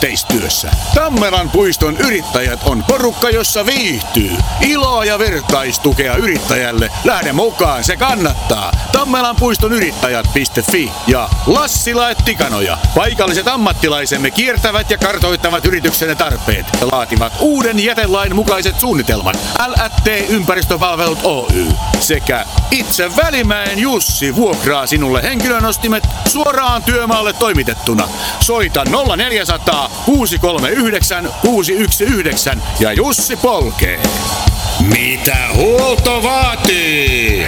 yhteistyössä. Tammelan puiston yrittäjät on porukka, jossa viihtyy. Iloa ja vertaistukea yrittäjälle. Lähde mukaan, se kannattaa. Tammelan puiston yrittäjät.fi ja Lassila & Tikanoja. Paikalliset ammattilaisemme kiertävät ja kartoittavat yrityksenne tarpeet ja laativat uuden jätelain mukaiset suunnitelmat. L&T Ympäristöpalvelut Oy. Sekä itse Välimäen Jussi vuokraa sinulle henkilönostimet suoraan työmaalle toimitettuna. Soita 0400 639 619 ja Jussi polkee. Mitä huolto vaatii?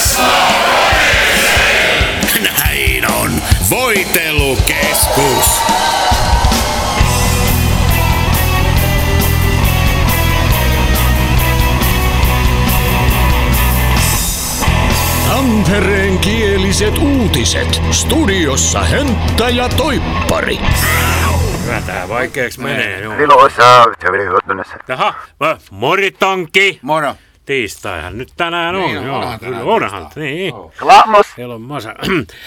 Näin on. Voitelukeskus. Tampereen kieliset uutiset. Studiossa Hönttä ja Toippari. Kyllä tää vaikeeks menee. Jaha, moritonki. Moro. Tiistaihan nyt tänään on. Niin, onhan. Niin. Klamos. Siellä on masa.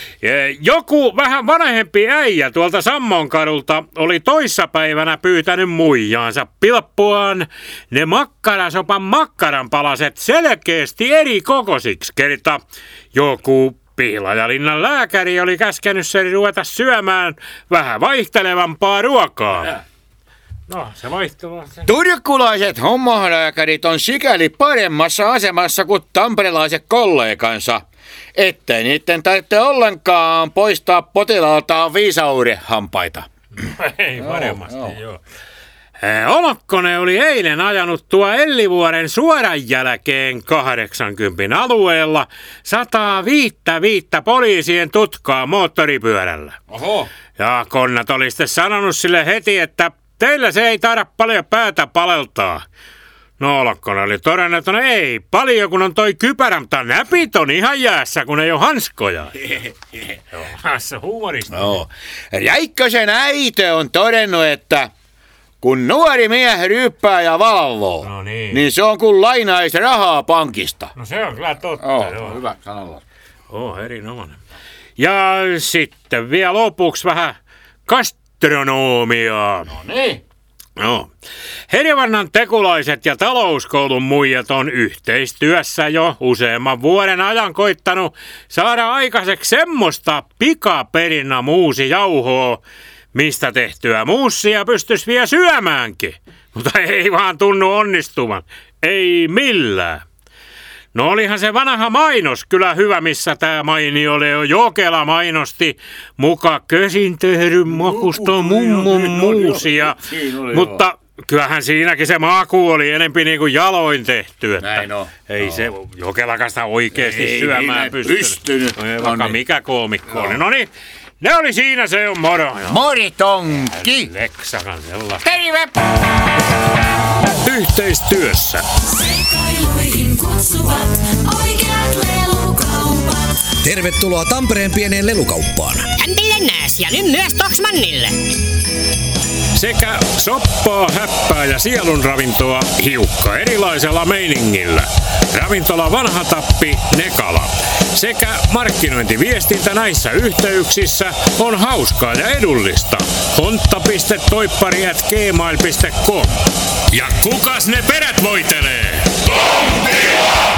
Joku vähän vanhempi äijä tuolta Sammonkadulta oli toissapäivänä pyytänyt muijaansa pilppuaan ne makkarasopan makkaranpalaset selkeästi eri kokoisiksi. Kerta joku Pihlajalinnan lääkäri oli käskenyt sen ruveta syömään vähän vaihtelevampaa ruokaa. No, se vaihtuu. Turkulaiset hommalääkärit on sikäli paremmassa asemassa kuin tamperelaiset kollegansa, ettei niitten tarvitse ollenkaan poistaa potilaaltaan viisaurehampaita. Ei paremmasti, joo. Olokkonen oli eilen ajanut tuo Ellivuoren suoran jälkeen 80 alueella 105 poliisien tutkaa moottoripyörällä. Oho. Ja Konnat oli sitten sanonut sille heti, että teillä se ei taida paljon päätä paleltaa. No Olokkonen oli todennut, että no ei paljon, kun on toi kypärä, mutta näpit on ihan jäässä, kun ei ole hanskoja. Tässä huumorista. No. Räikkösen äiti on todennut, että kun nuori mies ryyppää ja valvoo, niin se on kuin lainaisi rahaa pankista. No se on kyllä totta. Joo. Hyvä sanalla. Erinomainen. Ja sitten vielä lopuksi vähän gastronomiaa. No niin. No. Herivannan tekulaiset ja talouskoulun muijat on yhteistyössä jo useamman vuoden ajan koittanut saada aikaiseksi semmoista pikaperinnä muusijauhoa, mistä tehtyä muussia pystyisi vielä syömäänkin. Mutta ei vaan tunnu onnistuvan. Ei millään. No olihan se vanha mainos kyllä hyvä, missä tää mainio Leo Jokela mainosti muka kösin tehdyn makusta mummon muusia. Mutta kyllähän siinäkin se maku oli enempi niin kuin jaloin tehty. Että näin on. Ei se Jokelakasta oikeesti syömään pystynyt. Vaikka mikä koomikko oli. No niin. Ne oli siinä, se on moro. Moritonki. Leksakan sellaista. Terve. Yhteistyössä. Seikailuihin kutsuvat oikeat lelukaupat. Tervetuloa Tampereen pieneen lelukauppaan. Häntille nääs ja nyt myös Toksmannille. Sekä soppaa, häppää ja sielunravintoa hiukka erilaisella meiningillä. Ravintola Vanha Tappi, Nekala. Sekä markkinointiviestintä näissä yhteyksissä on hauskaa ja edullista. hontta.toippari@gmail.com. Ja kukas ne perät voitelee? Tontila!